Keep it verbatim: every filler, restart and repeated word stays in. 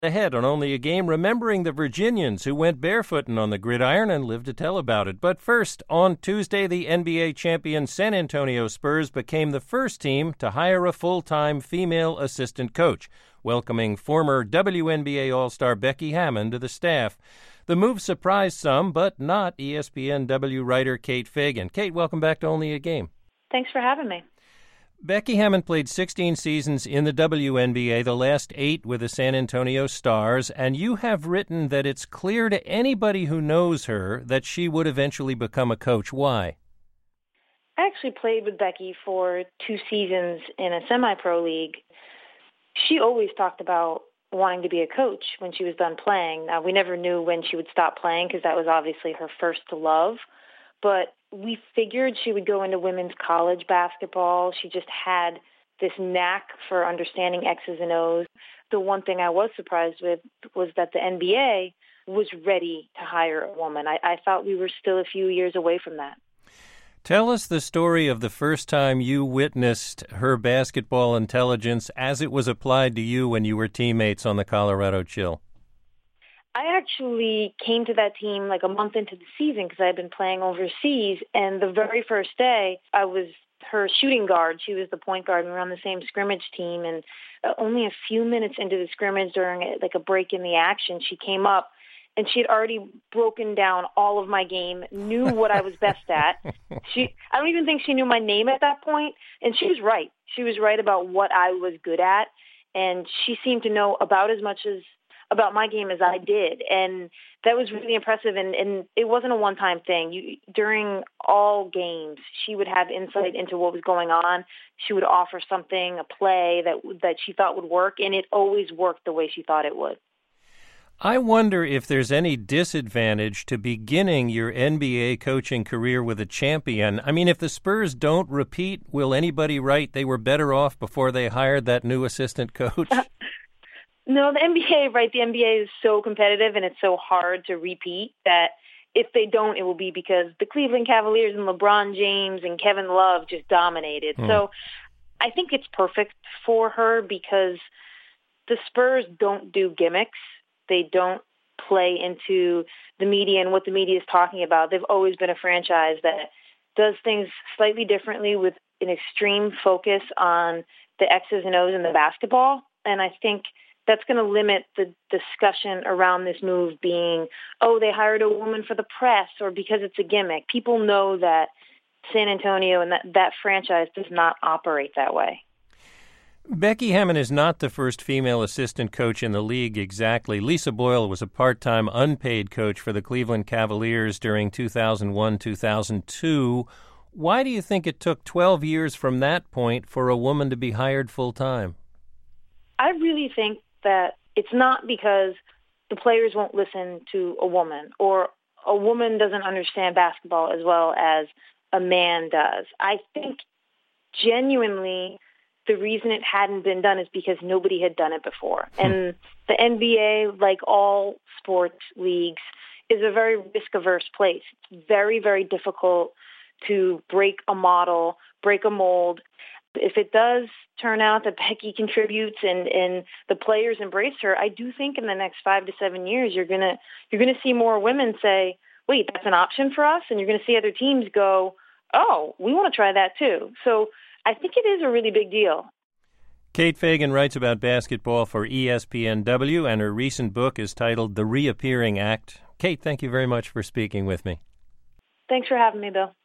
Ahead on Only a Game, remembering the Virginians who went barefooting on the gridiron and lived to tell about it. But first, on Tuesday, the N B A champion San Antonio Spurs became the first team to hire a full-time female assistant coach, welcoming former W N B A All-Star Becky Hammon to the staff. The move surprised some, but not E S P N W writer Kate Fagan. Kate, welcome back to Only a Game. Thanks for having me. Becky Hammon played sixteen seasons in the W N B A, the last eight with the San Antonio Stars, and you have written that it's clear to anybody who knows her that she would eventually become a coach. Why? I actually played with Becky for two seasons in a semi-pro league. She always talked about wanting to be a coach when she was done playing. Now, we never knew when she would stop playing because that was obviously her first love, but we figured she would go into women's college basketball. She just had this knack for understanding X's and O's. The one thing I was surprised with was that the N B A was ready to hire a woman. I, I thought we were still a few years away from that. Tell us the story of the first time you witnessed her basketball intelligence as it was applied to you when you were teammates on the Colorado Chill. I actually came to that team like a month into the season because I had been playing overseas, and the very first day I was her shooting guard. She was the point guard. We were on the same scrimmage team, and uh, only a few minutes into the scrimmage during a, like a break in the action, she came up, and she had already broken down all of my game, knew what I was best at. She, I don't even think she knew my name at that point, and she was right. She was right about what I was good at, and she seemed to know about as much as about my game as I did, and that was really impressive. And, and it wasn't a one-time thing. You, during all games, she would have insight into what was going on. She would offer something, a play that that she thought would work, and it always worked the way she thought it would. I wonder if there's any disadvantage to beginning your N B A coaching career with a champion. I mean, if the Spurs don't repeat, will anybody write they were better off before they hired that new assistant coach? No, the N B A, right, the N B A is so competitive and it's so hard to repeat that if they don't, it will be because the Cleveland Cavaliers and LeBron James and Kevin Love just dominated. Mm. So I think it's perfect for her because the Spurs don't do gimmicks. They don't play into the media and what the media is talking about. They've always been a franchise that does things slightly differently with an extreme focus on the X's and O's in the basketball. And I think that's going to limit the discussion around this move being, oh, they hired a woman for the press or because it's a gimmick. People know that San Antonio and that, that franchise does not operate that way. Becky Hammon is not the first female assistant coach in the league exactly. Lisa Boyle was a part-time unpaid coach for the Cleveland Cavaliers during two thousand one two thousand two. Why do you think it took twelve years from that point for a woman to be hired full-time? I really think that it's not because the players won't listen to a woman or a woman doesn't understand basketball as well as a man does. I think genuinely the reason it hadn't been done is because nobody had done it before. Hmm. And the N B A, like all sports leagues, is a very risk-averse place. It's very, very difficult to break a model, break a mold. If it does turn out that Becky contributes and, and the players embrace her, I do think in the next five to seven years you're gonna you're gonna see more women say, "Wait, that's an option for us," and you're gonna see other teams go, "Oh, we want to try that too." So I think it is a really big deal. Kate Fagan writes about basketball for E S P N W, and her recent book is titled "The Reappearing Act." Kate, thank you very much for speaking with me. Thanks for having me, Bill.